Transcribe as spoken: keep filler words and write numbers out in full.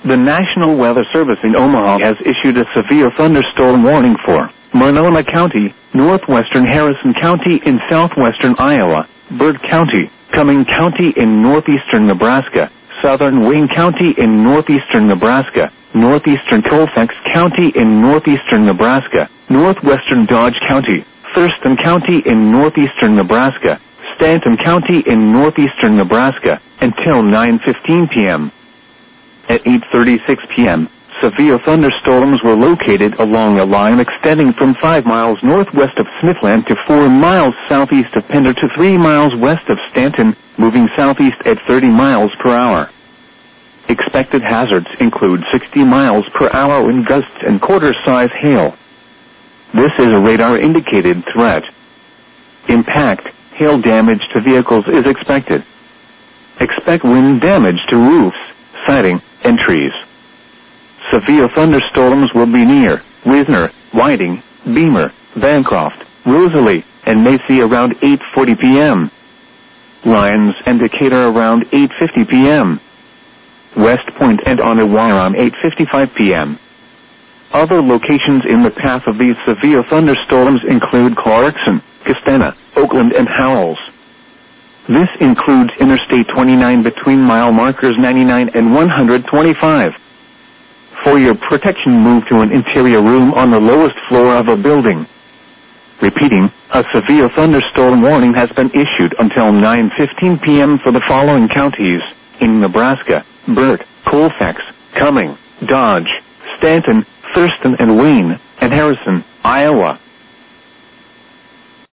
The National Weather Service in Omaha has issued a severe thunderstorm warning for Monona County, northwestern Harrison County in southwestern Iowa, Byrd County, Cumming County in northeastern Nebraska, southern Wayne County in northeastern Nebraska, northeastern Colfax County in northeastern Nebraska, northwestern Dodge County, Thurston County in northeastern Nebraska, Stanton County in northeastern Nebraska, until nine fifteen p.m. At eight thirty-six p.m., severe thunderstorms were located along a line extending from five miles northwest of Smithland to four miles southeast of Pender to three miles west of Stanton, moving southeast at thirty miles per hour. Expected hazards include sixty miles per hour wind gusts and quarter-size hail. This is a radar-indicated threat. Impact, hail damage to vehicles is expected. Expect wind damage to roofs, siding, and trees. Severe thunderstorms will be near Wisner, Whiting, Beamer, Bancroft, Rosalie, and Macy around eight forty p.m. Lyons and Decatur around eight fifty p.m. West Point and Ottawa around eight fifty-five p.m. Other locations in the path of these severe thunderstorms include Clarkson, Castana, Oakland, and Howells. This includes Interstate twenty-nine between mile markers ninety-nine and one twenty-five. For your protection, move to an interior room on the lowest floor of a building. Repeating, a severe thunderstorm warning has been issued until nine fifteen p.m. for the following counties in Nebraska: Byrd, Colfax, Cumming, Dodge, Stanton, Thurston and Wayne, and Harrison, Iowa.